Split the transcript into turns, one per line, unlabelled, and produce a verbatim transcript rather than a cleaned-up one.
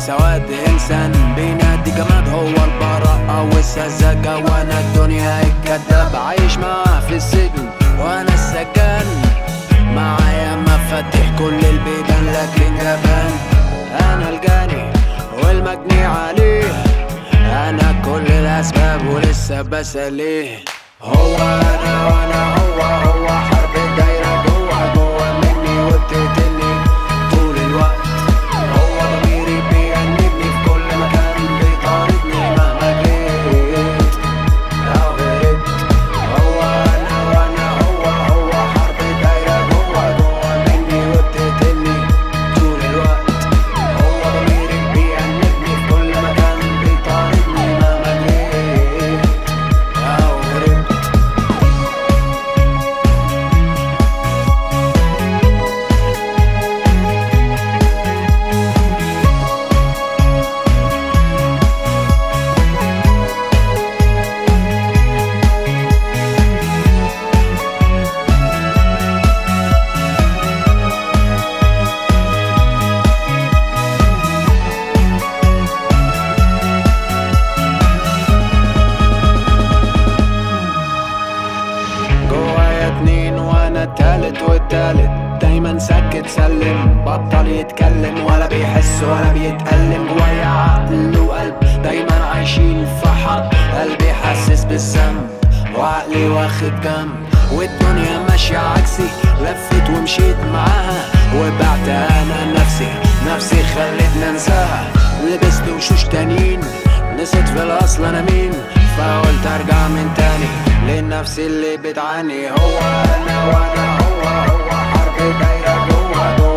سواد انسان بينادي جماد، هو البراءة والسذاجة وانا الدنيا الكداب. عايش معاه في السجن وانا السجان، معايا مفاتيح كل البيبان لكن جبان. انا الجاني والمجني عليه، انا كل الاسباب ولسه بسليه. هو انا وانا هو هو حرب دايرة جوه جوه مني وبتقتلني طول الوقت. هو ضميري بيأنبني في كل مكان، بيطاردني مهما جيت او هربت. هو انا وانا هو هو حرب دايرة جوه جوه مني وبتقتلني طول الوقت. هو ضميري بيأنبني في كل مكان، بيطاردني مهما جيت او هربت. جوايا اتنين وانا التالت والتالت، دايما ساكت سلم بطل يتكلم ولا بيحس ولا بيتألم. جوايا عقل وقلب دايما عايشين في حرب، قلبي حاسس بالذنب وعقلي واخد جنب. والدنيا ماشية عكسي، لفت ومشيت معاها وبعت انا نفسي نفسي خلتني انساها. لبست وشوش تانيين نسيت في الاصل انا مين، فقلت ارجع من تاني لنفسي اللي بتعاني. هو انا وانا هو هو حرب دايرة جوه جوه